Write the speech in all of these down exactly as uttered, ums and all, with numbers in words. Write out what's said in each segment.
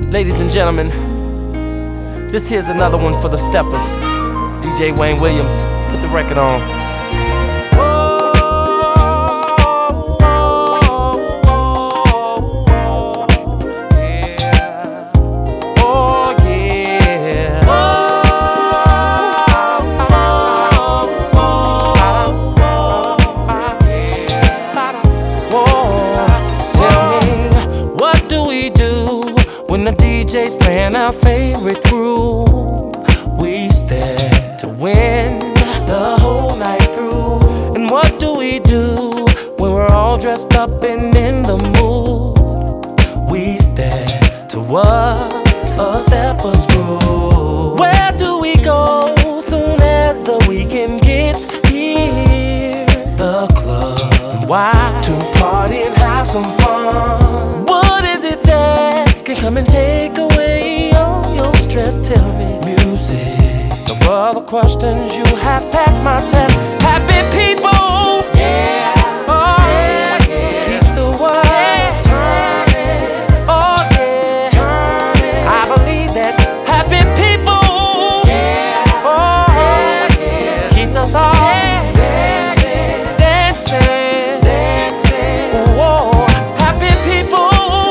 Ladies and gentlemen, this here's another one for the steppers. D J Wayne Williams, put the record on. When the D J's playing our favorite groove, we stand to win the whole night through. And what do we do when we're all dressed up and in the mood? We stand to what a stepper's groove. Where do we go soon as the weekend gets here? The club. Why? To party and have some fun. What is it that can come and take away all your stress? Tell me. Music. Of all the questions you have passed my test. Happy people. Yeah. Oh, yeah, yeah. Keeps the world yeah. turning. Oh yeah. Turning. I believe that happy people. Yeah. Oh yeah, yeah. Keeps us all yeah. dancing, dancing, dancing. Whoa. Happy people.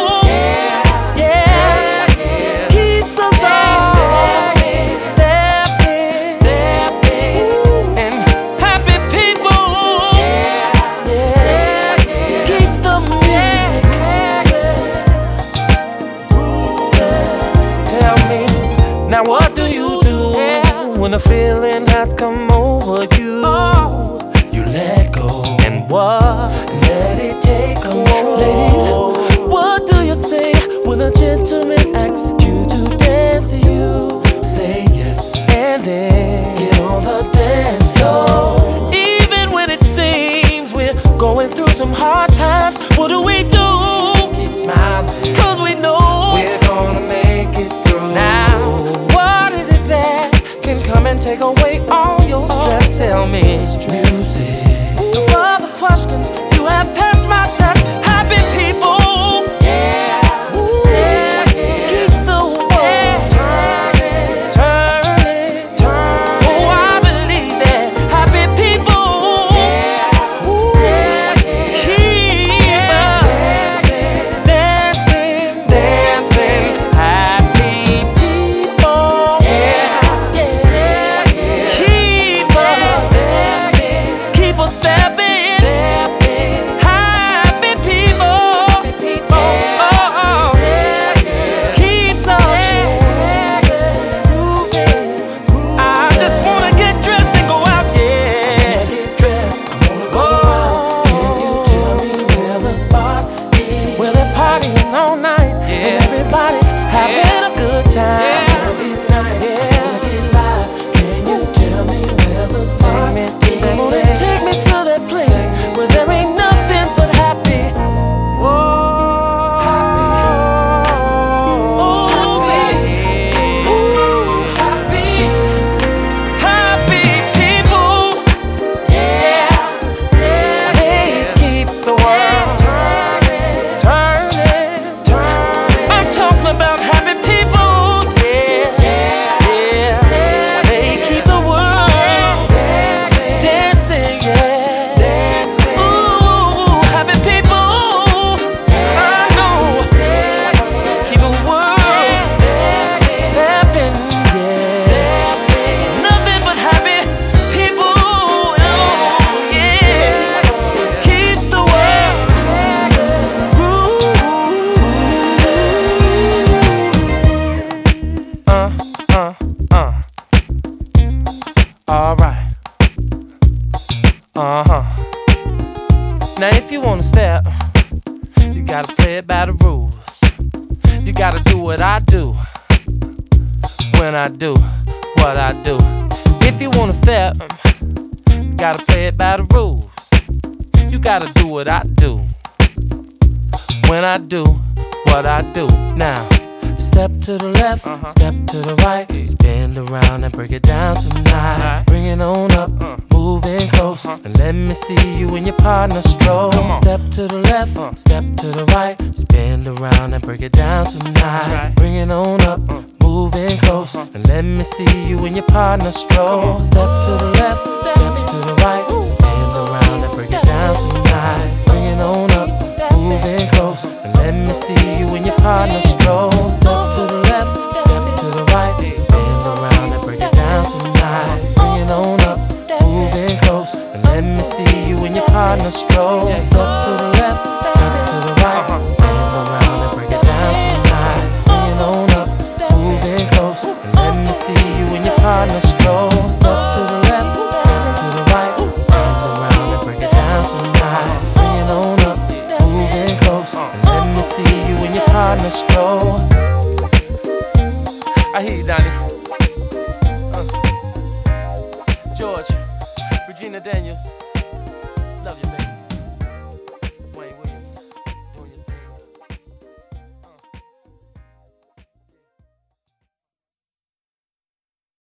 Now what do you do when a feeling has come over you? Oh, you let go. And what? Let it take control. Ladies, what do you say when a gentleman asks you to dance to you? Say yes and then get on the dance floor. Even when it seems we're going through some hard times, what do we do? Keep smiling, cause we know we're gonna make it through. Now can come and take away all your stress. Tell me. Music. Of all the questions you have passed my test. Happy people. Yeah. Ooh, yeah, yeah. Keeps the world yeah. turning, turning, turning. Oh, I believe that. Happy people. Yeah. Ooh, yeah, yeah. Keep yeah. us dancing, dancing, dancing. Happy people. Yeah. Stepping, stepping, happy people, happy people. Oh, oh, oh. Yeah, yeah. Keeps us yeah. moving. I just wanna get dressed and go out, yeah. Get dressed, I wanna go out. Can you tell me where the spot is? Where the party is all night yeah. and everybody's having yeah. a good time. Yeah. Wanna get nice, yeah. wanna get live. Can you tell me where the spot is? Come on and take me to that place where there ain't nothing but happy. Whoa, happy. Oh, happy. Ooh, happy. Happy people. Yeah, yeah. They keep the world turning, turning, turning. I'm talking about happy people. Yeah, yeah, yeah. They keep the world. Alright. Uh-huh. Now if you wanna step, you gotta play it by the rules. You gotta do what I do when I do what I do. If you wanna step, you gotta play it by the rules. You gotta do what I do when I do what I do. Now, step Step to the left, uh-huh. Step to the right. Spin around and break it down tonight. Right. Bring it on up, uh. moving close, uh-huh. and let me see you and your partner stroll. Step to the left, uh. Step to the right. Spin around and break it down tonight. Right. Bring it on up, uh. moving close, uh-huh. and let me see you and your partner stroll. Step to the left, step to the right. Spin around and break it down tonight. Bring it on up, moving close, and let me see you and your partner stroll. Step to the left, step to the right. Spin around and break it down tonight. Bring it on up, moving close, and let me see you and your partner stroll. Step to the left, step to the right. Spin around and break it down tonight. Bring it on up, moving close, and let me see you and your partner stroll. Step to the left, step to the right. Spin around and break it down tonight. Bring it on up, moving close, and let me see you and your partner stroll. I hear you, Donnie. Uh. George, Regina Daniels, love you, baby.